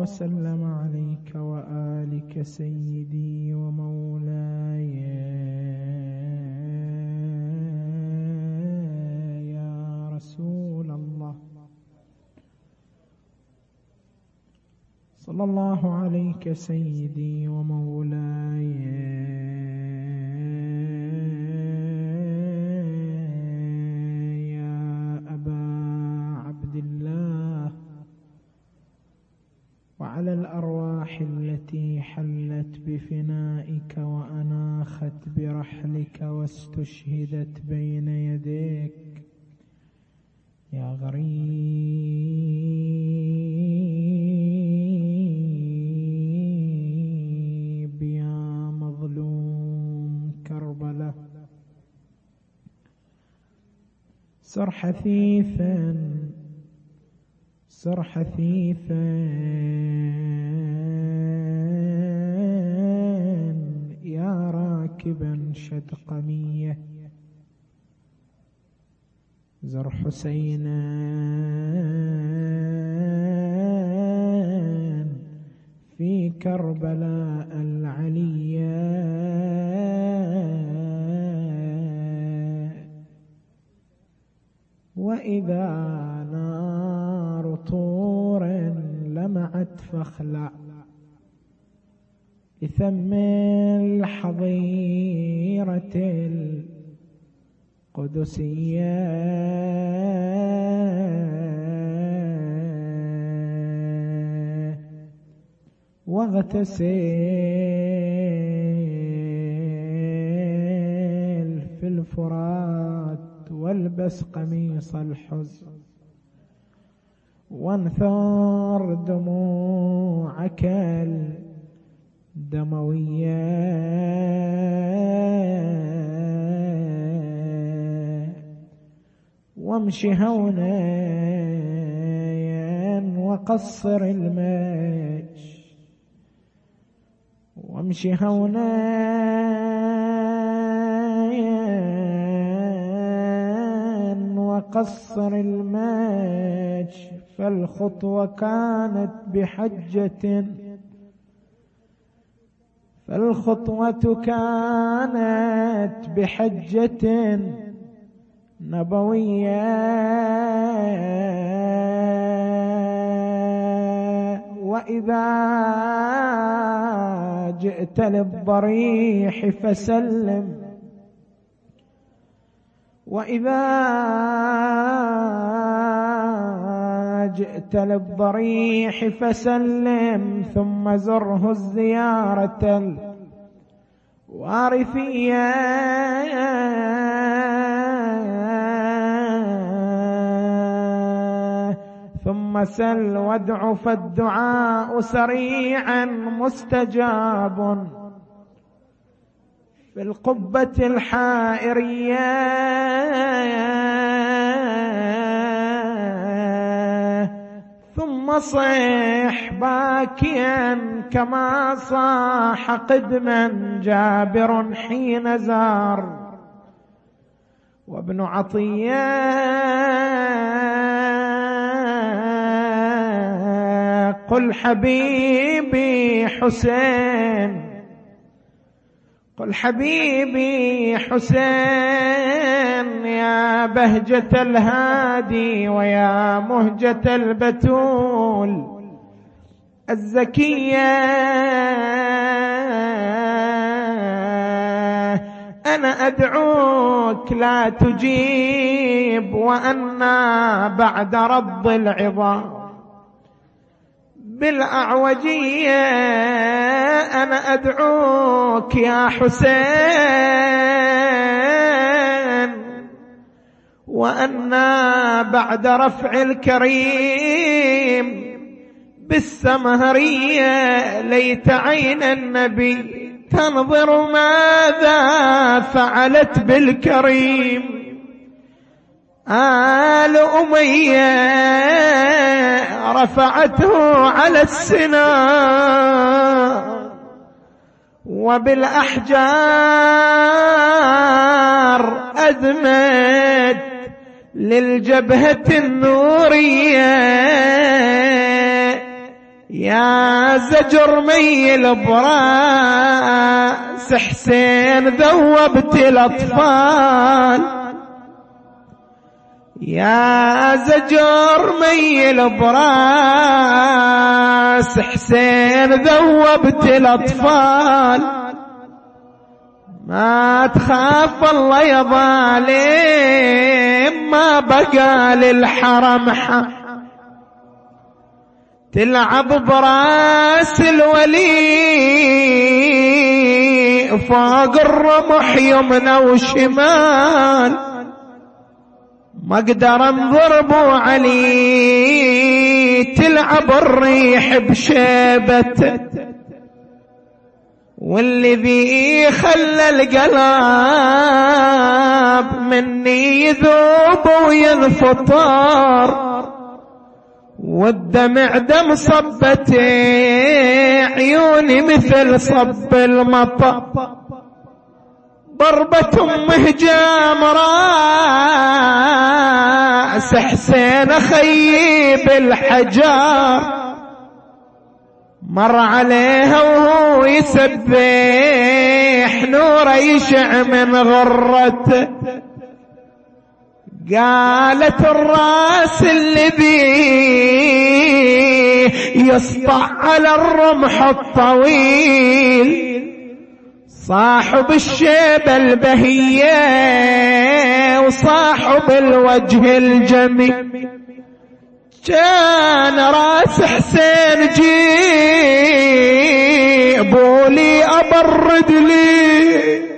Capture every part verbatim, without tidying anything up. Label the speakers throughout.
Speaker 1: وسلم عليك وآلك سيدي ومولاي يا رسول الله. صلى الله عليك سيدي ومولاي يا أبا عبد الله، وعلى الأرواح التي حلت بفنائك وأناخت برحلك واستشهدت بين يديك يا غريب يا مظلوم كربلاء. سر حثيثا سر حثيثا يا راكبا شدقمية، زر حسينا في كربلاء العليا، وإذا نار طور لمعت فاخلع بثم الحظيرة القدسية، واغتسل في الفرات والبس قميص الحزن، وانثر دموعك الدموية، وامشي هونا وقصر المشي، وامشي هونا وقصر المشي، فالخطوة كانت بحجة فالخطوة كانت بحجة نبوية، وإذا جئت للضريح فسلم، وإذا جئت للضريح فسلم، ثم زره الزيارة الوارثية، ثم سل وادع فالدعاء سريعا مستجاب في القبة الحائرية، ثم صيح باكيا كما صاح قدما جابر حين زار، وابن عطية قل حبيبي حسين، قل حبيبي حسين يا بهجة الهادي ويا مهجة البتول الزكية، أنا أدعوك لا تجيب، وأنا بعد رض العظام بالأعوجية، أنا أدعوك يا حسين، وأنا بعد رفع الكريم بالسمهرية، ليت عين النبي تنظر ماذا فعلت بالكريم. آل أمية رفعته على السنام، وبالأحجار أدمت للجبهة النورية، يا زجر ميل براس حسين ذوبت الأطفال، يا زجر ميل براس حسين ذوبت الأطفال، ما تخاف الله يا ظالم ما بقى للحرم حق، تلعب براس الولي فوق الرمح يمنى وشمال، ما اقدر انضرب علي تلعب الريح بشيبته، والذي خلى القلب مني يذوب وينفطر، والدمع دم صبته عيوني مثل صب المطر، ضربة امه جامراس حسين خيب الحجار، مر عليها وهو يسبح نور يشع من غرته، قالت الراس الذي يسطع على الرمح الطويل، صاحب الشيبة البهية وصاحب الوجه الجميل، كان راس حسين جيبوا لي أبرد لي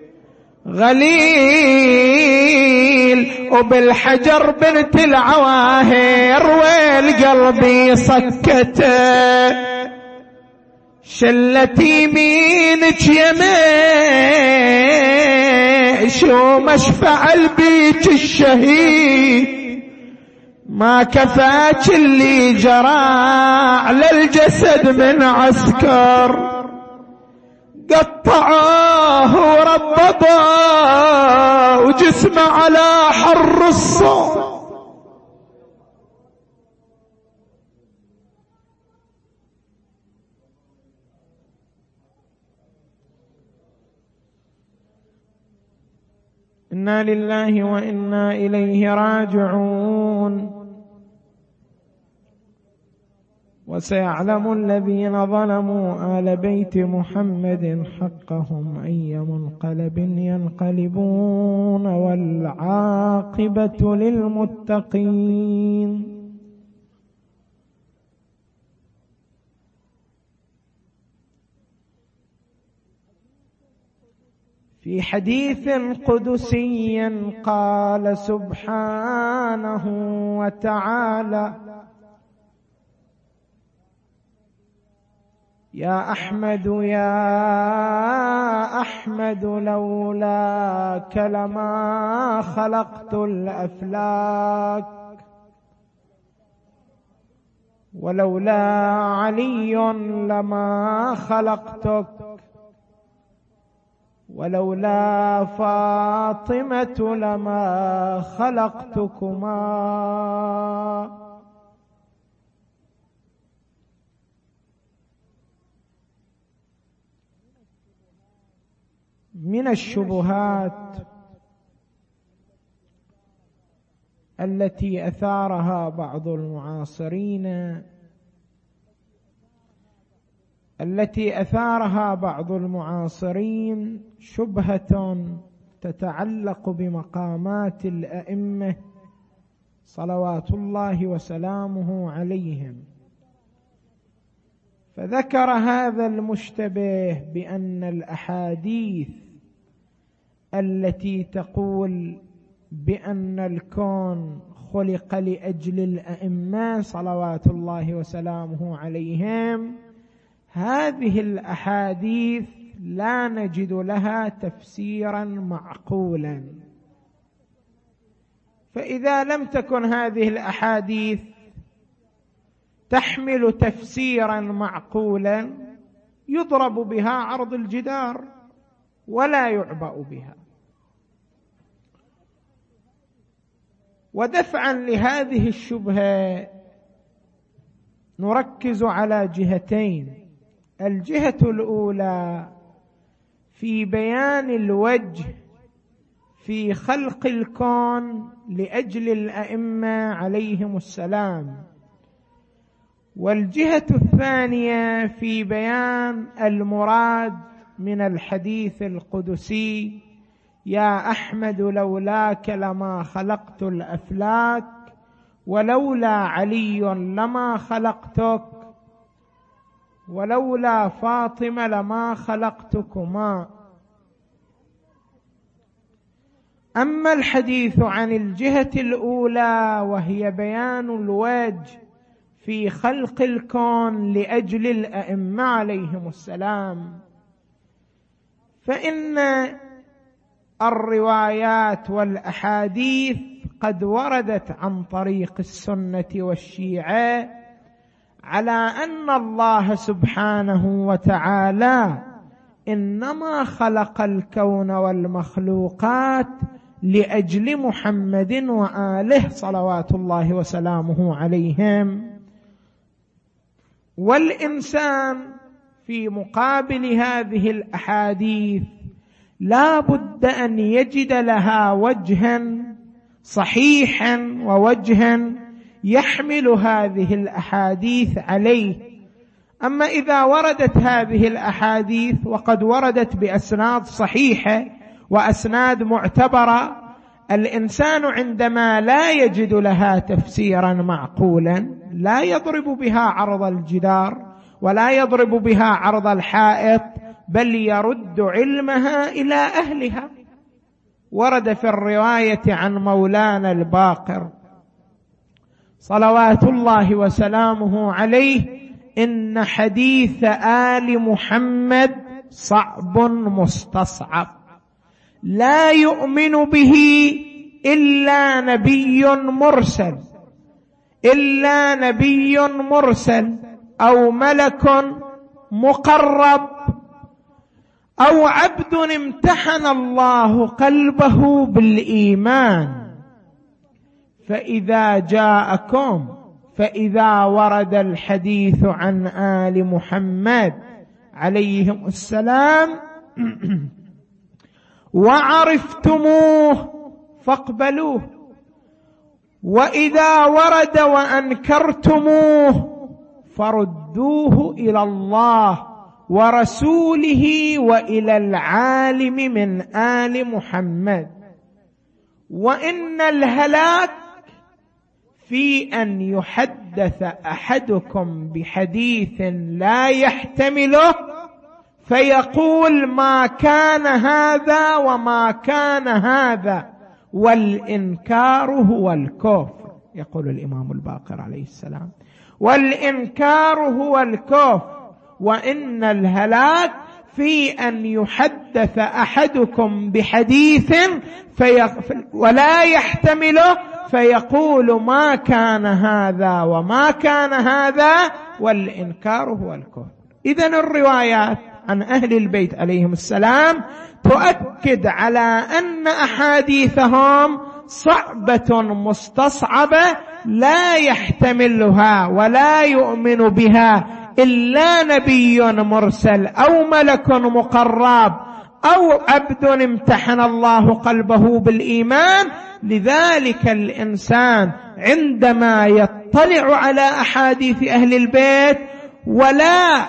Speaker 1: غليل، وبالحجر بنت العواهر ويل قلبي سكته، شلت يمينك يمين شو مشفع البيك الشهيد، ما كفاك اللي جرى على الجسد من عسكر، قطعوه وربطوه وجسمه على حر الصوت، إنا لله وإنا إليه راجعون. وسيعلم الذين ظلموا آل بيت محمد حقهم أي منقلب ينقلبون، والعاقبة للمتقين. في حديث قدسي قال سبحانه وتعالى: يا أحمد يا أحمد لولاك لما خلقت الأفلاك، ولولا علي لما خلقتك، ولولا فاطمة لما خلقتكما. من الشبهات التي أثارها بعض المعاصرين التي أثارها بعض المعاصرين شبهة تتعلق بمقامات الأئمة صلوات الله وسلامه عليهم، فذكر هذا المشتبه بأن الأحاديث التي تقول بأن الكون خلق لأجل الأئمة صلوات الله وسلامه عليهم، هذه الأحاديث لا نجد لها تفسيرا معقولا. فإذا لم تكن هذه الأحاديث تحمل تفسيرا معقولا يضرب بها عرض الجدار ولا يعبأ بها. ودفعا لهذه الشبهة نركز على جهتين. الجهة الأولى في بيان الوجه في خلق الكون لأجل الأئمة عليهم السلام، والجهة الثانية في بيان المراد من الحديث القدسي: يا أحمد لولاك لما خلقت الأفلاك ولولا علي لما خلقتك ولولا فاطمة لما خلقتكما. أما الحديث عن الجهة الأولى وهي بيان الوجه في خلق الكون لأجل الأئمة عليهم السلام، فإن الروايات والأحاديث قد وردت عن طريق السنة والشيعة على أن الله سبحانه وتعالى إنما خلق الكون والمخلوقات لأجل محمد وآله صلوات الله وسلامه عليهم. والإنسان في مقابل هذه الأحاديث لا بد أن يجد لها وجها صحيحا ووجها يحمل هذه الأحاديث عليه. أما إذا وردت هذه الأحاديث وقد وردت بأسناد صحيحة وأسناد معتبرة، الإنسان عندما لا يجد لها تفسيرا معقولا لا يضرب بها عرض الجدار ولا يضرب بها عرض الحائط، بل يرد علمها إلى أهلها. ورد في الرواية عن مولانا الباقر صلوات الله وسلامه عليه: إن حديث آل محمد صعب مستصعب لا يؤمن به إلا نبي مرسل إلا نبي مرسل أو ملك مقرب أو عبد امتحن الله قلبه بالإيمان. فإذا جاءكم فإذا ورد الحديث عن آل محمد عليهم السلام وعرفتموه فاقبلوه، وإذا ورد وأنكرتموه فردوه إلى الله ورسوله وإلى العالم من آل محمد. وإن الهلاك في أن يحدث أحدكم بحديث لا يحتمله فيقول ما كان هذا وما كان هذا، والإنكار هو الكفر. يقول الإمام الباقر عليه السلام: والإنكار هو الكفر. وإن الهلاك في أن يحدث أحدكم بحديث في ولا يحتمله فيقول ما كان هذا وما كان هذا، والإنكار هو الكفر. إذن الروايات عن أهل البيت عليهم السلام تؤكد على أن أحاديثهم صعبة مستصعبة لا يحتملها ولا يؤمن بها إلا نبي مرسل أو ملك مقرب أو عبد امتحن الله قلبه بالإيمان. لذلك الإنسان عندما يطلع على أحاديث أهل البيت ولا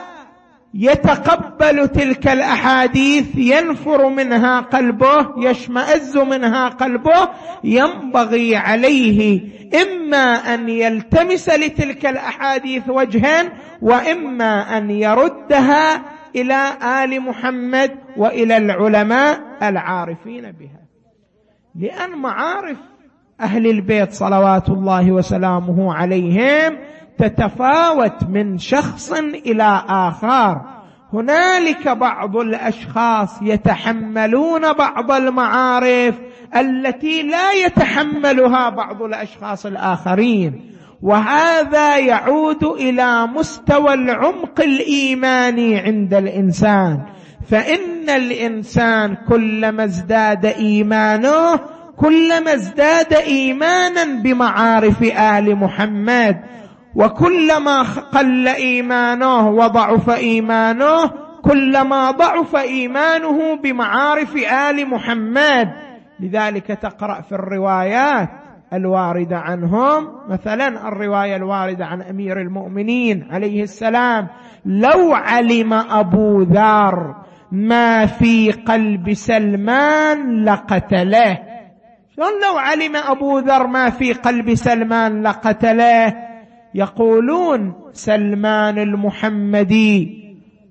Speaker 1: يتقبل تلك الأحاديث ينفر منها قلبه، يشمئز منها قلبه، ينبغي عليه إما أن يلتمس لتلك الأحاديث وجها وإما أن يردها إلى آل محمد وإلى العلماء العارفين بها، لأن معارف أهل البيت صلوات الله وسلامه عليهم تتفاوت من شخص إلى آخر. هنالك بعض الأشخاص يتحملون بعض المعارف التي لا يتحملها بعض الأشخاص الآخرين، وهذا يعود إلى مستوى العمق الإيماني عند الإنسان. فإن الإنسان كلما ازداد إيمانه كلما ازداد إيمانا بمعارف آل محمد، وكلما قل إيمانه وضعف إيمانه كلما ضعف إيمانه بمعارف آل محمد. لذلك تقرأ في الروايات الواردة عنهم، مثلا الرواية الواردة عن أمير المؤمنين عليه السلام: لو علم أبو ذر ما في قلب سلمان لقتله. شلون لو علم أبو ذر ما في قلب سلمان لقتله؟ يقولون سلمان المحمدي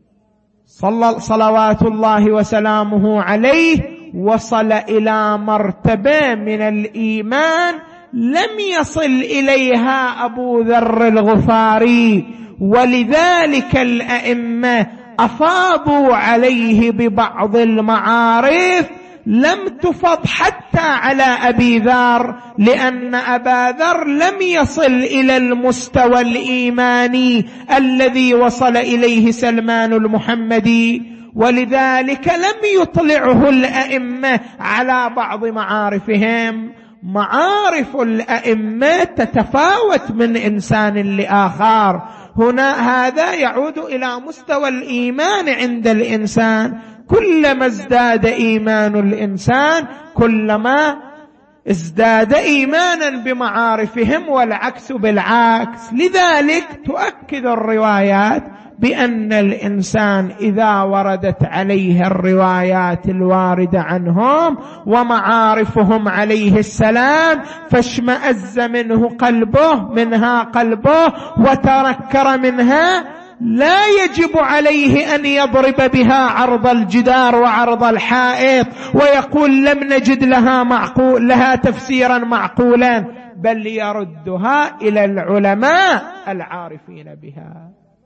Speaker 1: صلى صلوات الله وسلامه عليه وصل إلى مرتبة من الإيمان لم يصل إليها أبو ذر الغفاري، ولذلك الأئمة أفاضوا عليه ببعض المعارف لم تفض حتى على أبي ذر، لأن أبا ذر لم يصل إلى المستوى الإيماني الذي وصل إليه سلمان المحمدي، ولذلك لم يطلعه الأئمة على بعض معارفهم. معارف الأئمة تتفاوت من إنسان لآخر. هنا هذا يعود إلى مستوى الإيمان عند الإنسان. كلما ازداد إيمان الإنسان كلما ازداد إيمانا بمعارفهم، والعكس بالعكس. لذلك تؤكد الروايات بأن الإنسان إذا وردت عليه الروايات الواردة عنهم ومعارفهم عليه السلام فاشمأز منه قلبه منها قلبه وتنكر منها، لا يجب عليه أن يضرب بها عرض الجدار وعرض الحائط ويقول لم نجد لها معقول لها تفسيرا معقولا، بل يردها إلى العلماء العارفين بها.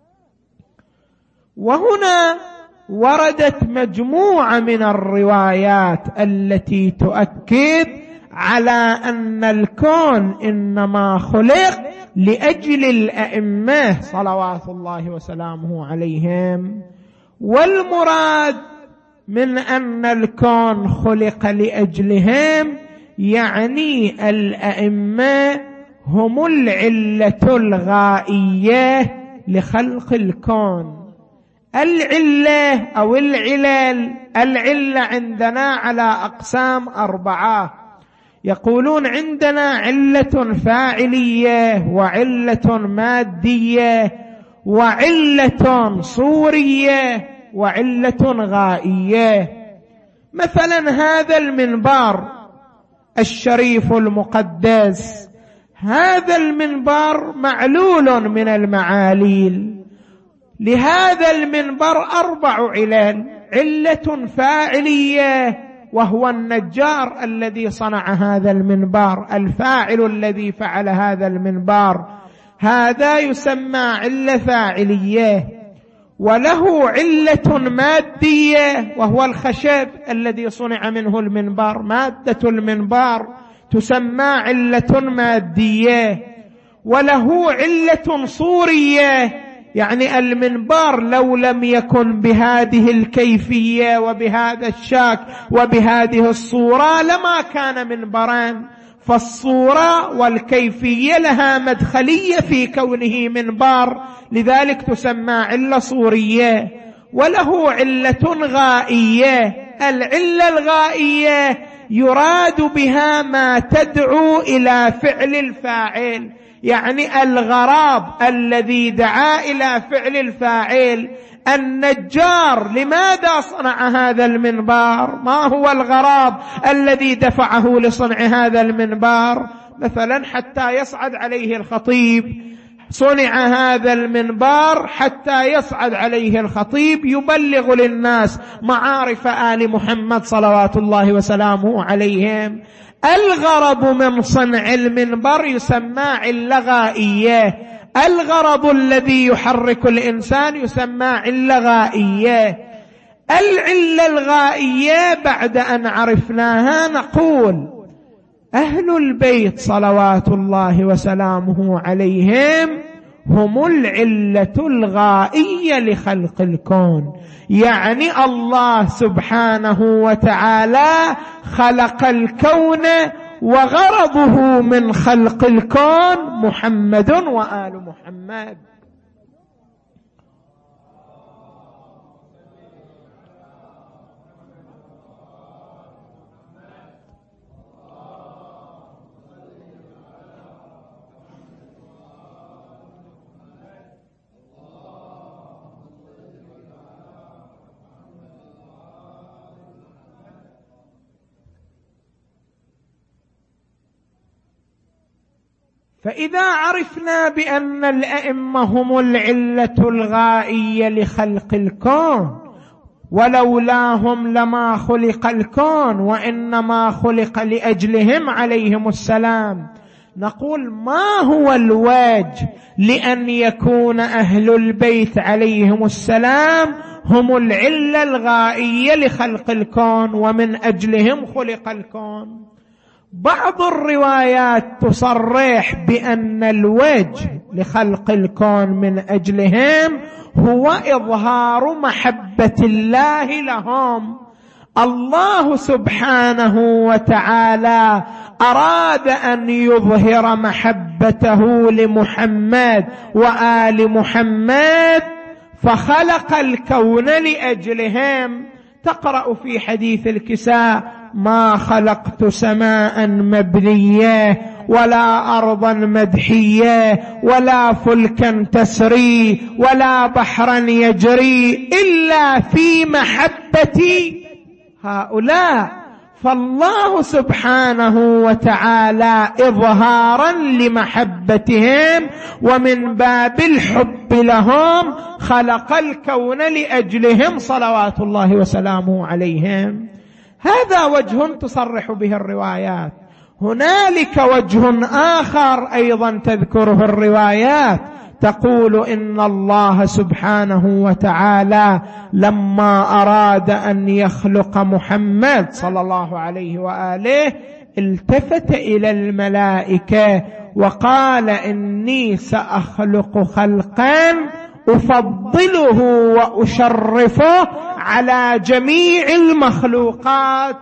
Speaker 1: وهنا وردت مجموعة من الروايات التي تؤكد على أن الكون إنما خلق لأجل الأئمة صلوات الله وسلامه عليهم. والمراد من أن الكون خلق لأجلهم يعني الأئمة هم العلة الغائية لخلق الكون. العلة أو العلل، العلة عندنا على أقسام أربعة. يقولون عندنا علة فاعلية وعلة مادية وعلة صورية وعلة غائية. مثلا هذا المنبر الشريف المقدس، هذا المنبر معلول من المعاليل. لهذا المنبر أربع علل: علة فاعلية وهو النجار الذي صنع هذا المنبر، الفاعل الذي فعل هذا المنبر، هذا يسمى علة فاعلية. وله علة مادية وهو الخشب الذي صنع منه المنبر، مادة المنبر تسمى علة مادية. وله علة صورية، يعني المنبر لو لم يكن بهذه الكيفية وبهذا الشكل وبهذه الصورة لما كان منبرا، فالصورة والكيفية لها مدخلية في كونه منبر، لذلك تسمى علة صورية. وله علة غائية، العلة الغائية يراد بها ما تدعو إلى فعل الفاعل، يعني الغرض الذي دعا إلى فعل الفاعل. النجار لماذا صنع هذا المنبر؟ ما هو الغرض الذي دفعه لصنع هذا المنبر؟ مثلا حتى يصعد عليه الخطيب، صنع هذا المنبر حتى يصعد عليه الخطيب يبلغ للناس معارف آل محمد صلوات الله وسلامه عليهم. الغرض من صنع المنبر يسمى علة غائية، الغرض الذي يحرك الإنسان يسمى علة غائية. العلة الغائية بعد أن عرفناها نقول أهل البيت صلوات الله وسلامه عليهم هم العلة الغائية لخلق الكون، يعني الله سبحانه وتعالى خلق الكون وغرضه من خلق الكون محمد وآل محمد. فإذا عرفنا بأن الأئمة هم العلة الغائية لخلق الكون، ولولاهم لما خلق الكون وإنما خلق لأجلهم عليهم السلام، نقول ما هو الوجه لأن يكون أهل البيت عليهم السلام هم العلة الغائية لخلق الكون ومن أجلهم خلق الكون؟ بعض الروايات تصرح بأن الوجه لخلق الكون من أجلهم هو إظهار محبة الله لهم. الله سبحانه وتعالى أراد أن يظهر محبته لمحمد وآل محمد فخلق الكون لأجلهم. تقرأ في حديث الكساء: ما خلقت سماء مبنية ولا أرضا مدحية ولا فلكا تسري ولا بحرا يجري إلا في محبة هؤلاء. فالله سبحانه وتعالى إظهارا لمحبتهم ومن باب الحب لهم خلق الكون لأجلهم صلوات الله وسلامه عليهم. هذا وجه تصرح به الروايات. هنالك وجه آخر أيضا تذكره الروايات، تقول إن الله سبحانه وتعالى لما أراد أن يخلق محمد صلى الله عليه وآله التفت إلى الملائكة وقال: إني سأخلق خلقا أفضله وأشرفه على جميع المخلوقات.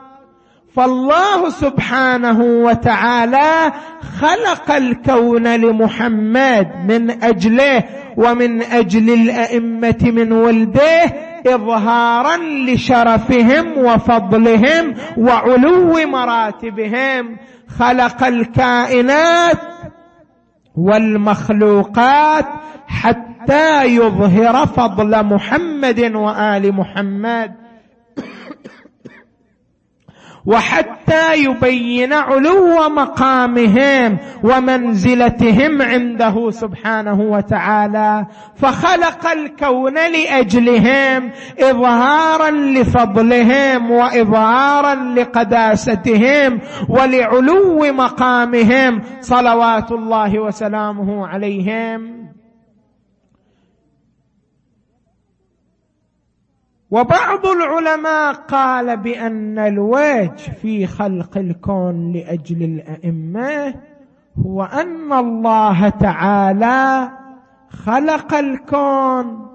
Speaker 1: فالله سبحانه وتعالى خلق الكون لمحمد من أجله ومن أجل الأئمة من ولده إظهارا لشرفهم وفضلهم وعلو مراتبهم. خلق الكائنات والمخلوقات حتى يظهر فضل محمد وآل محمد وحتى يبين علو مقامهم ومنزلتهم عنده سبحانه وتعالى. فخلق الكون لأجلهم إظهارا لفضلهم وإظهارا لقداستهم ولعلو مقامهم صلوات الله وسلامه عليهم. وبعض العلماء قال بأن الوجه في خلق الكون لأجل الأئمة هو أن الله تعالى خلق الكون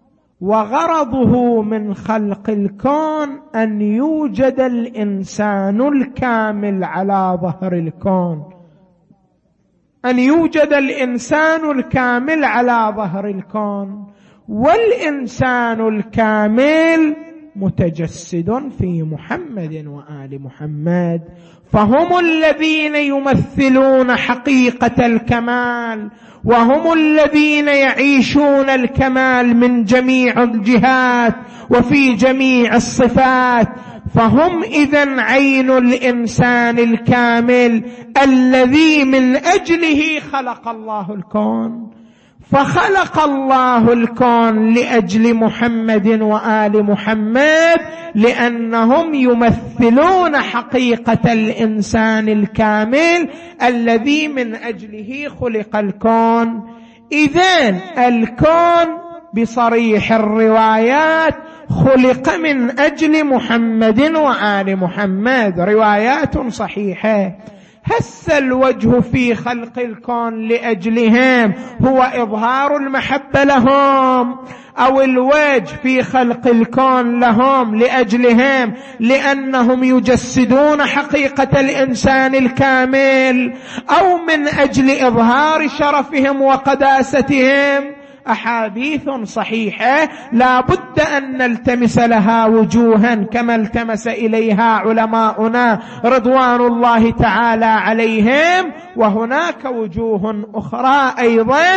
Speaker 1: وغرضه من خلق الكون أن يوجد الإنسان الكامل على ظهر الكون، أن يوجد الإنسان الكامل على ظهر الكون. والإنسان الكامل متجسد في محمد وآل محمد، فهم الذين يمثلون حقيقة الكمال وهم الذين يعيشون الكمال من جميع الجهات وفي جميع الصفات. فهم إذن عين الإنسان الكامل الذي من أجله خلق الله الكون. فخلق الله الكون لأجل محمد وآل محمد لأنهم يمثلون حقيقة الإنسان الكامل الذي من أجله خلق الكون. إذن الكون بصريح الروايات خلق من أجل محمد وآل محمد، روايات صحيحة. هس الوجه في خلق الكون لأجلهم هو إظهار المحبة لهم، أو الوجه في خلق الكون لهم لأجلهم لأنهم يجسدون حقيقة الإنسان الكامل، أو من أجل إظهار شرفهم وقداستهم. أحاديث صحيحة لا بد أن نلتمس لها وجوها كما التمس إليها علماؤنا رضوان الله تعالى عليهم، وهناك وجوه أخرى أيضا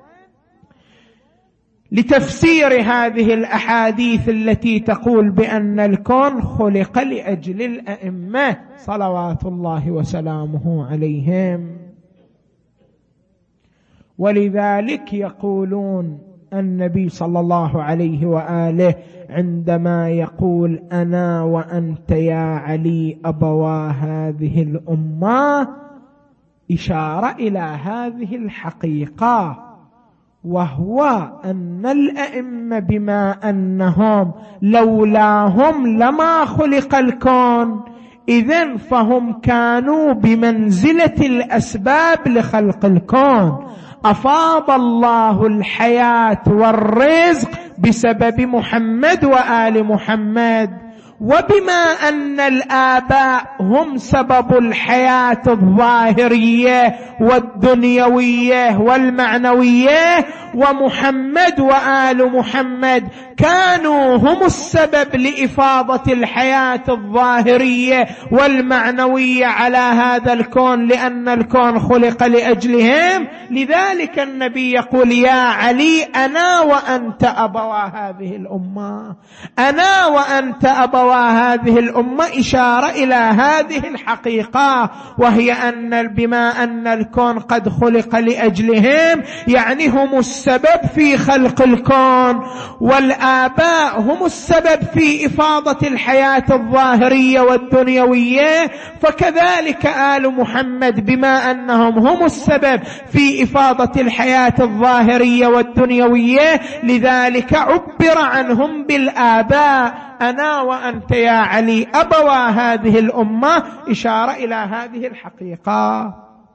Speaker 1: لتفسير هذه الأحاديث التي تقول بأن الكون خلق لأجل الأئمة صلوات الله وسلامه عليهم. ولذلك يقولون النبي صلى الله عليه وآله عندما يقول أنا وأنت يا علي أبوا هذه الأمة، إشارة إلى هذه الحقيقة، وهو أن الأئمة بما أنهم لولاهم لما خلق الكون، إذن فهم كانوا بمنزلة الأسباب لخلق الكون. أفاض الله الحياة والرزق بسبب محمد وآل محمد، وبما أن الآباء هم سبب الحياة الظاهرية والدنيوية والمعنوية، ومحمد وآل محمد كانوا هم السبب لإفاضة الحياة الظاهرية والمعنوية على هذا الكون، لأن الكون خلق لأجلهم. لذلك النبي يقول يا علي أنا وأنت أبوا هذه الأمة، أنا وأنت أبوا هذه الأمة، إشارة إلى هذه الحقيقة، وهي أن بما أن الكون قد خلق لأجلهم يعني هم السبب في خلق الكون، والآباء هم السبب في إفاضة الحياة الظاهرية والدنيوية، فكذلك آل محمد بما أنهم هم السبب في إفاضة الحياة الظاهرية والدنيوية، لذلك عبر عنهم بالآباء أنا وأنت يا علي أبوا هذه الأمة، إشارة إلى هذه الحقيقة.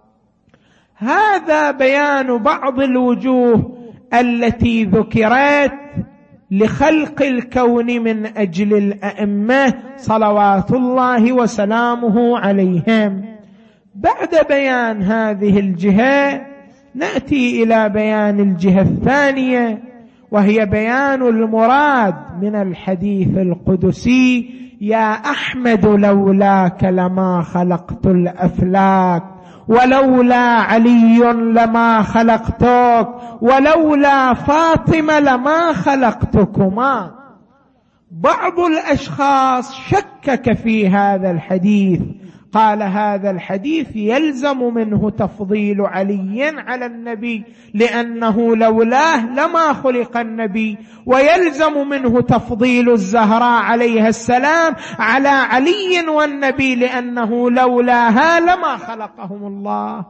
Speaker 1: هذا بيان بعض الوجوه التي ذكرت لخلق الكون من أجل الأئمة صلوات الله وسلامه عليهم. بعد بيان هذه الجهة نأتي إلى بيان الجهة الثانية، وهي بيان المراد من الحديث القدسي يا أحمد لولاك لما خلقت الأفلاك، ولولا علي لما خلقتك، ولولا فاطمة لما خلقتكما. بعض الأشخاص شكك في هذا الحديث، قال هذا الحديث يلزم منه تفضيل علي على النبي لأنه لولاه لما خلق النبي، ويلزم منه تفضيل الزهراء عليها السلام على علي والنبي لأنه لولاها لما خلقهم الله.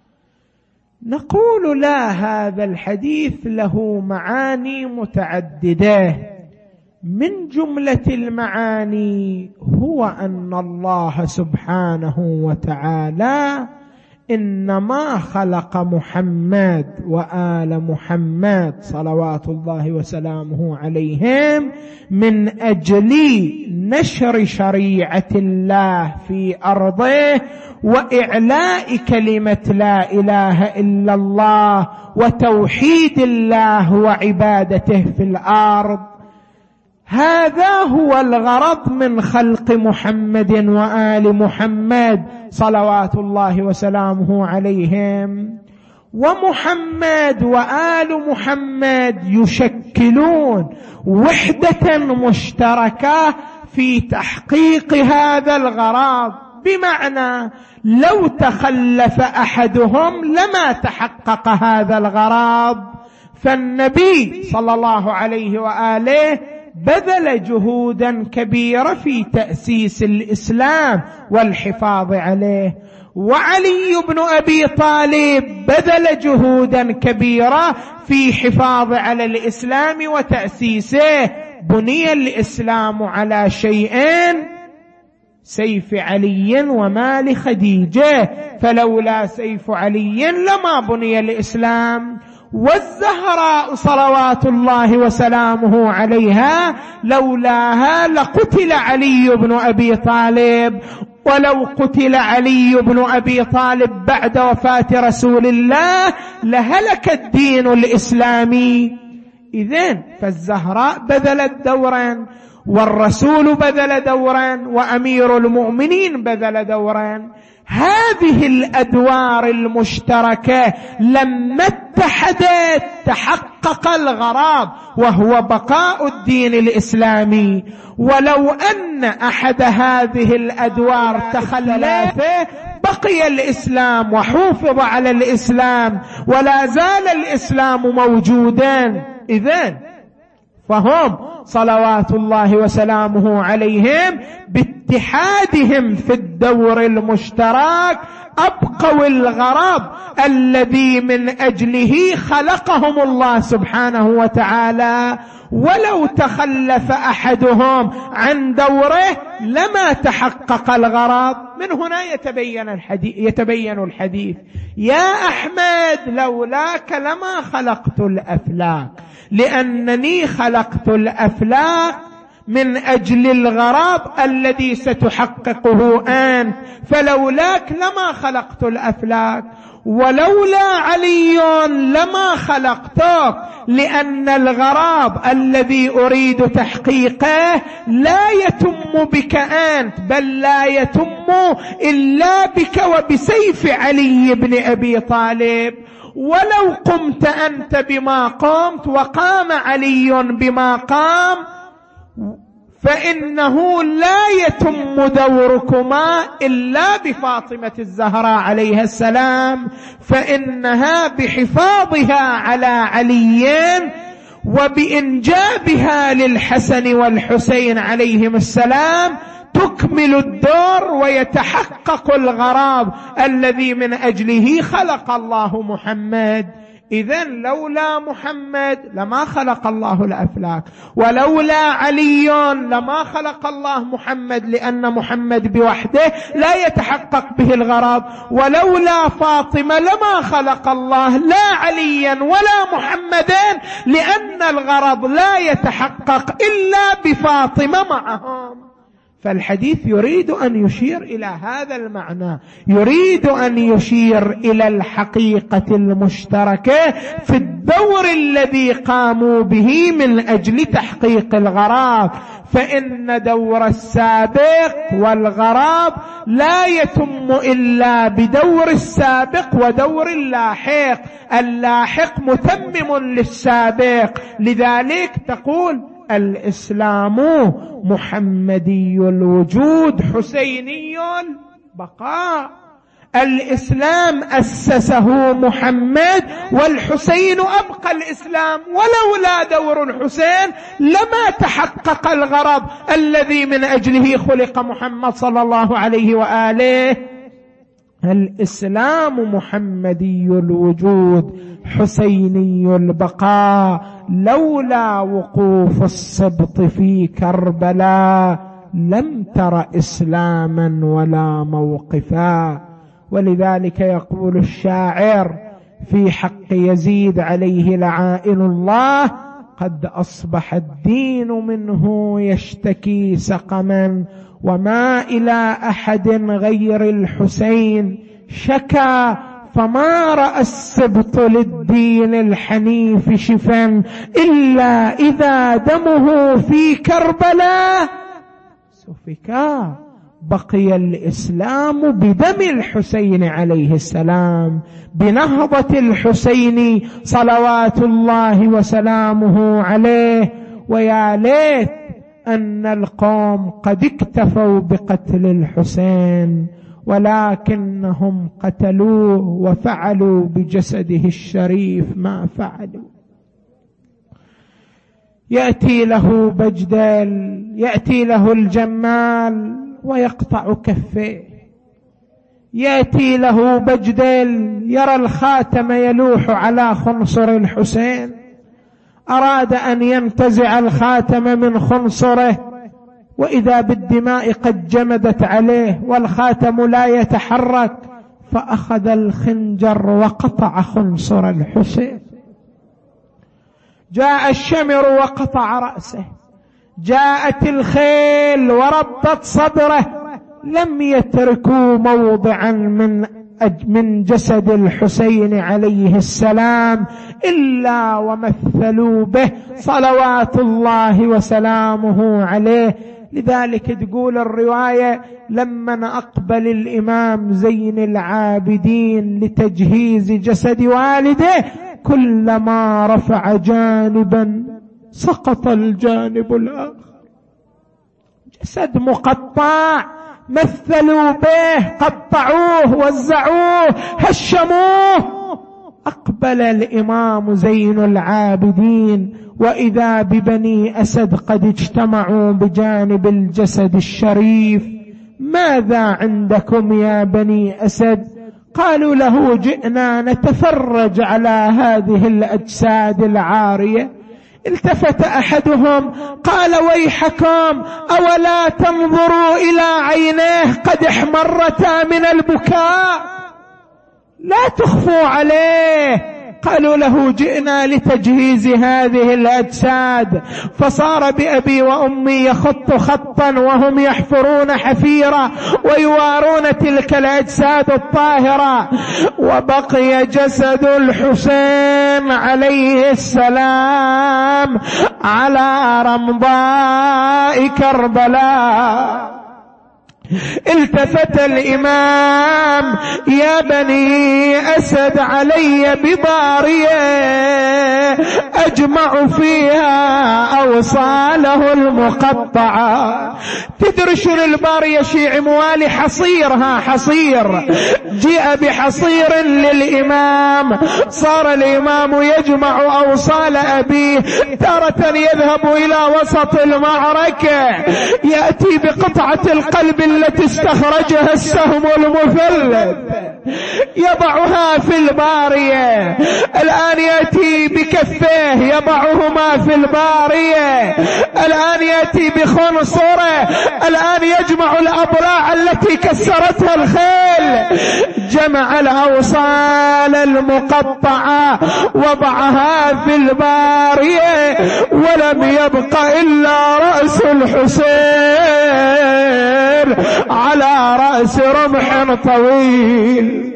Speaker 1: نقول لا، هذا الحديث له معاني متعددة، من جملة المعاني هو أن الله سبحانه وتعالى إنما خلق محمد وآل محمد صلوات الله وسلامه عليهم من أجل نشر شريعة الله في أرضه وإعلاء كلمة لا إله إلا الله وتوحيد الله وعبادته في الأرض. هذا هو الغرض من خلق محمد وآل محمد صلوات الله وسلامه عليهم. ومحمد وآل محمد يشكلون وحدة مشتركة في تحقيق هذا الغرض، بمعنى لو تخلف أحدهم لما تحقق هذا الغرض. فالنبي صلى الله عليه وآله بذل جهودا كبيرة في تأسيس الإسلام والحفاظ عليه، وعلي بن أبي طالب بذل جهودا كبيرة في حفاظ على الإسلام وتأسيسه. بني الإسلام على شيئين: سيف علي ومال خديجة، فلولا سيف علي لما بني الإسلام. والزهراء صلوات الله وسلامه عليها لولاها لقتل علي بن أبي طالب، ولو قتل علي بن أبي طالب بعد وفاة رسول الله لهلك الدين الإسلامي. إذن فالزهراء بذلت دورا، والرسول بذل دورا، وأمير المؤمنين بذل دورا. هذه الأدوار المشتركة لما اتحدت تحقق الغرض، وهو بقاء الدين الإسلامي. ولو أن أحد هذه الأدوار تخلف بقي الإسلام وحافظ على الإسلام ولا زال الإسلام موجودا. إذن فهم صلوات الله وسلامه عليهم باتحادهم في الدور المشترك أبقوا الغرض الذي من أجله خلقهم الله سبحانه وتعالى. ولو تخلف أحدهم عن دوره لما تحقق الغرض. من هنا يتبين الحديث, يتبين الحديث يا أحمد لولاك لما خلقت الأفلاك، لأنني خلقت الأفلاك من أجل الغرض الذي ستحققه أنت، فلولاك لما خلقت الأفلاك. ولولا علي لما خلقتك، لأن الغرض الذي أريد تحقيقه لا يتم بك أنت، بل لا يتم إلا بك وبسيف علي بن أبي طالب. ولو قمت أنت بما قمت وقام علي بما قام فإنه لا يتم دوركما إلا بفاطمة الزهراء عليها السلام، فإنها بحفاظها على علي وبإنجابها للحسن والحسين عليهم السلام تكمل الدور ويتحقق الغرض الذي من أجله خلق الله محمد. إذن لولا محمد لما خلق الله الأفلاك، ولولا علي لما خلق الله محمد، لأن محمد بوحده لا يتحقق به الغرض. ولولا فاطمة لما خلق الله لا عليا ولا محمدا، لأن الغرض لا يتحقق إلا بفاطمة معهم. فالحديث يريد أن يشير إلى هذا المعنى، يريد أن يشير إلى الحقيقة المشتركة في الدور الذي قاموا به من أجل تحقيق الغرض. فإن دور السابق والغرض لا يتم إلا بدور السابق ودور اللاحق، اللاحق متمم للسابق. لذلك تقول الإسلام محمدي الوجود حسيني البقاء. الإسلام أسسه محمد والحسين أبقى الإسلام، ولولا دور الحسين لما تحقق الغرض الذي من أجله خلق محمد صلى الله عليه وآله. الإسلام محمدي الوجود حسيني البقاء، لولا وقوف السبط في كربلاء لم تر إسلاما ولا موقفا. ولذلك يقول الشاعر في حق يزيد عليه لعائن الله: قد أصبح الدين منه يشتكي سقما، وما إلى أحد غير الحسين شكا، فما رأى السبط للدين الحنيف شفا إلا إذا دمه في كربلاء سفكا. بقي الإسلام بدم الحسين عليه السلام، بنهضة الحسين صلوات الله وسلامه عليه. ويا ليت أن القوم قد اكتفوا بقتل الحسين، ولكنهم قتلوه وفعلوا بجسده الشريف ما فعلوا. يأتي له بجدل، يأتي له الجمال ويقطع كفيه، يأتي له بجدل يرى الخاتم يلوح على خنصر الحسين، أراد أن ينتزع الخاتم من خنصره وإذا بالدماء قد جمدت عليه والخاتم لا يتحرك، فأخذ الخنجر وقطع خنصر الحسين. جاء الشمر وقطع رأسه، جاءت الخيل وربت صدره، لم يتركوا موضعا من من جسد الحسين عليه السلام إلا ومثلوا به صلوات الله وسلامه عليه. لذلك تقول الرواية: لما أقبل الإمام زين العابدين لتجهيز جسد والده، كلما رفع جانبا سقط الجانب الآخر. جسد مقطع، مثلوا به، قطعوه، وزعوه، هشموه. أقبل الإمام زين العابدين وإذا ببني أسد قد اجتمعوا بجانب الجسد الشريف. ماذا عندكم يا بني أسد؟ قالوا له: جئنا نتفرج على هذه الأجساد العارية. التفت أحدهم قال: ويحكم، أولا تنظروا إلى عينيه قد احمرتا من البكاء، لا تخفوا عليه. قالوا له: جئنا لتجهيز هذه الأجساد. فصار بأبي وأمي يخط خطا وهم يحفرون حفيرة ويوارون تلك الأجساد الطاهرة، وبقي جسد الحسين عليه السلام على رمضاء كربلاء. التفت الإمام: يا بني أسد، علي ببارية أجمع فيها أوصاله المقطعة. تدرش البارية شيء موالي حصيرها حصير. جاء بحصير للإمام، صار الإمام يجمع أوصال أبيه. تارة يذهب إلى وسط المعركة، يأتي بقطعة القلب التي استخرجها السهم المثلث، يضعها في البارية. الآن يأتي بكفيه يضعهما في البارية. الآن يأتي بخنصره. الآن يجمع الأضلاع التي كسرتها الخيل. جمع الأوصال المقطعة وضعها في البارية، ولم يبق إلا رأس الحسين على رأس رمح طويل.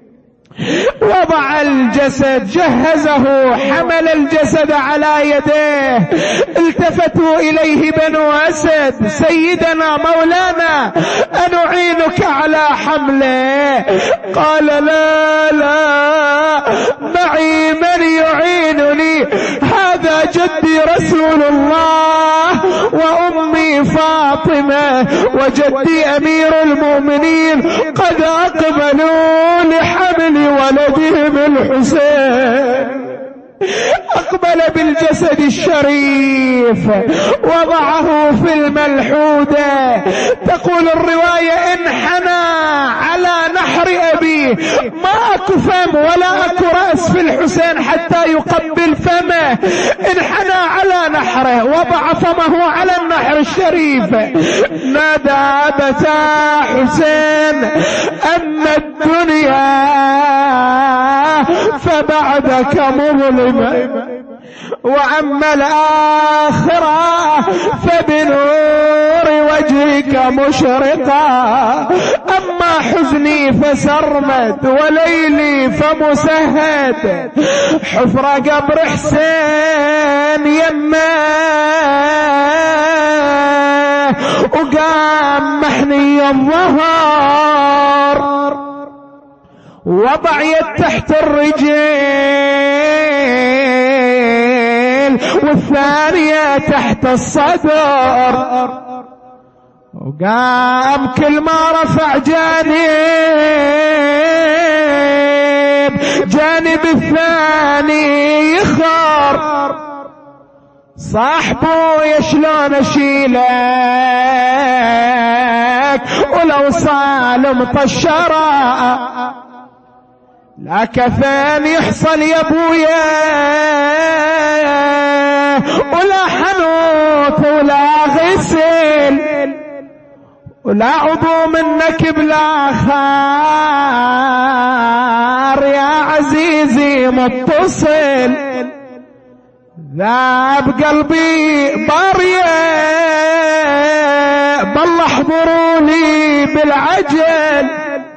Speaker 1: وضع الجسد، جهزه، حمل الجسد على يديه. التفتوا إليه بنو أسد: سيدنا مولانا، أنعينك على حمله؟ قال: لا لا، معي من يعينني، هذا جدي رسول الله وأمي فاطمة وجدي أمير المؤمنين قد أقبلوا لحمل ولدهم الحسين. أقبل بالجسد الشريف، وضعه في الملحودة. تقول الرواية: انحنى على نحر أبيه، ما أكو فم ولا أكو رأس في الحسين حتى يقبل فمه. انحنى على نحره، وضع فمه على النحر الشريف. نادى: أبتا حسين، أما الدنيا فبعدك مظلمة، وأما الآخرة فبنور وجهك مشرقة. أما حزني فسرمد، وليلي فمسهد. حفر قبر حسين يمه، وقام محني الظهر، وضع يد تحت الرجل والثانية تحت الصدر. وقام كل ما رفع جانب، جانب الثاني يخر. صاحبه: يا شلون اشيلك ولو صال مطشرة؟ لا كفان يحصل يا ابويا، ولا حنوط ولا غسل. ولا عضو منك بلا خار يا عزيزي متصل، ذاب قلبي بريه بالله احضروني بالعجل،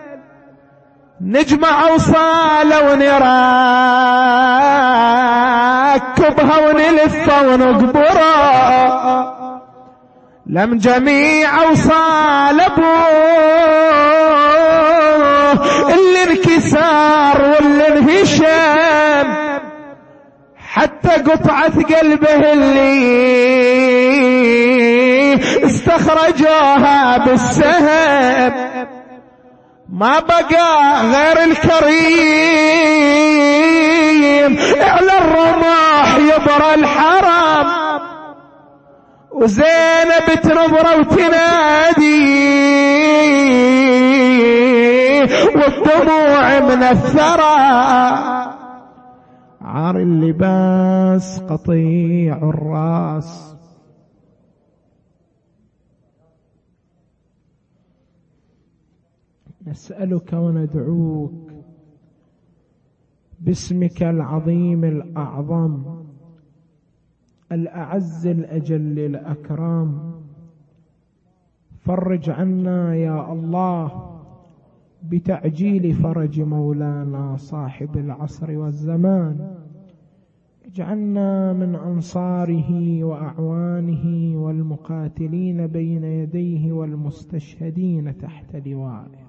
Speaker 1: نجمع اوصاله ونركبها ونلفها ونقبرها، لم جميع اوصال ابوه اللي انكسار واللي انهشم، حتى قطعة قلبه اللي استخرجوها بالسهم، ما بقى غير الكريم على الرماح يبرى الحرم، وزينب تنظر وتنادي والدموع من الثرى، عار اللباس قطيع الراس. نسألك وندعوك باسمك العظيم الأعظم الأعز الأجل الأكرم، فرج عنا يا الله بتعجيل فرج مولانا صاحب العصر والزمان، اجعلنا من أنصاره وأعوانه والمقاتلين بين يديه والمستشهدين تحت لوائه،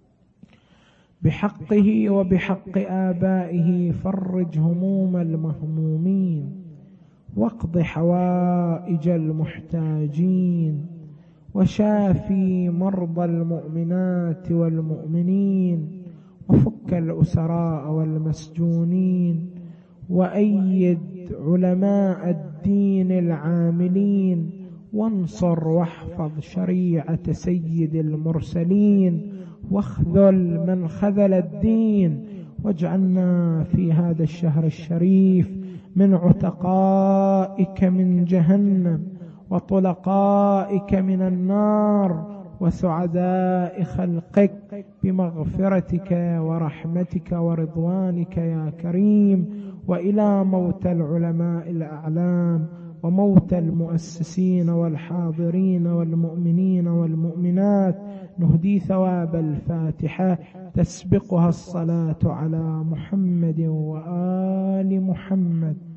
Speaker 1: بحقه وبحق آبائه فرج هموم المهمومين، واقض حوائج المحتاجين، وشافي مرضى المؤمنات والمؤمنين، وفك الأسراء والمسجونين، وأيد علماء الدين العاملين، وانصر واحفظ شريعة سيد المرسلين، واخذل من خذل الدين، واجعلنا في هذا الشهر الشريف من عتقائك من جهنم وطلقائك من النار وسعداء خلقك بمغفرتك ورحمتك ورضوانك يا كريم. وإلى موت العلماء الأعلام وموت المؤسسين والحاضرين والمؤمنين والمؤمنات نهدي ثواب الفاتحة تسبقها الصلاة على محمد وآل محمد.